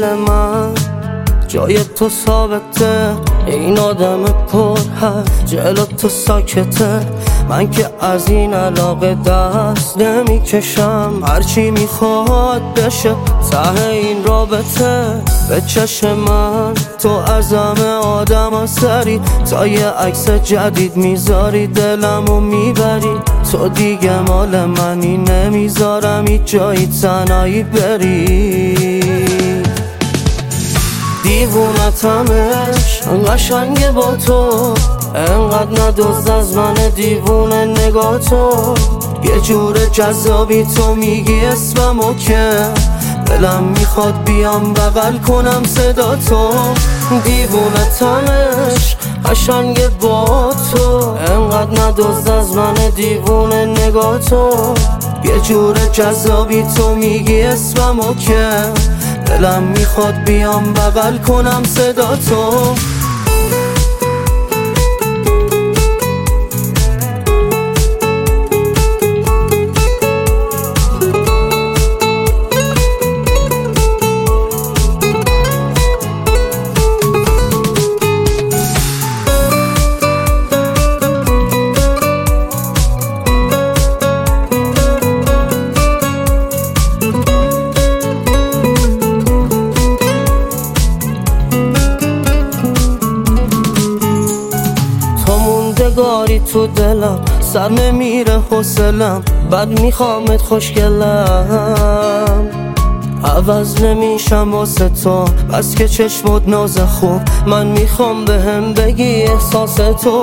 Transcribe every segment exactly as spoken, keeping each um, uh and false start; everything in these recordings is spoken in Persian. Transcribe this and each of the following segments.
دل من جای تو ثابته، این آدم پر هست جلو تو ساکته. من که از این علاقه دست نمی کشم، هرچی میخواد بشه ته این رابطه. به چشم من تو از همه آدم ها سری، تا یه عکس جدید میذاری دلمو میبری. تو دیگه مال منی، نمیذارم هیچ جایی تنهایی بری. دیوونتمش قشنگه با تو، انقدر ندزد از من دیوونه نگاه تو. یه جور جذابی تو میگی اسممو که دلم میخواد بیام بغل کنم صدا تو. دیوونتمش قشنگه با تو، انقدر ندزد از من دیوونه نگاه تو. یه جور جذابی تو میگی اسممو که دلم میخواد بیام بغل کنم صدا تو. گاری تو دلم، سر نمیره حوصلم، بد میخوامت خوشگلم. عوض نمیشم واسه تو، بس که چشمت ناز خوب. من میخوام به هم بگی احساس تو.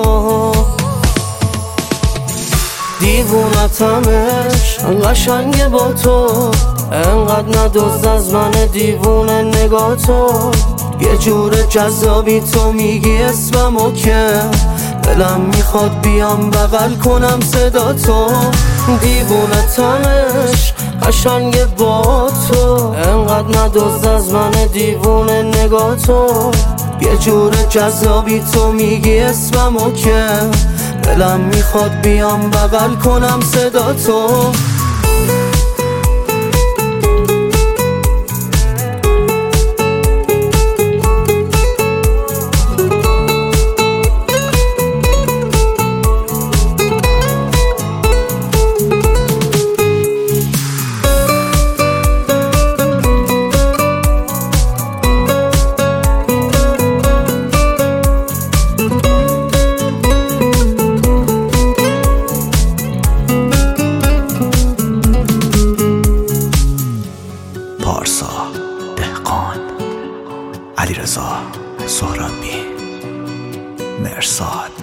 دیوونتمش قشنگه با تو، انقدر ندزد از من دیوونه نگاه تو. یه جور جذابی تو میگی اسممو که دلم میخواد بیام بغل کنم صدا تو. دیوونتمش قشنگه با تو، انقدر ندزد از من دیوونه نگاه تو. یه جور جذابی تو میگی اسممو که دلم میخواد بیام بغل کنم صدا تو. پارسا دهقان، علیرضا سهرابی، مرصاد.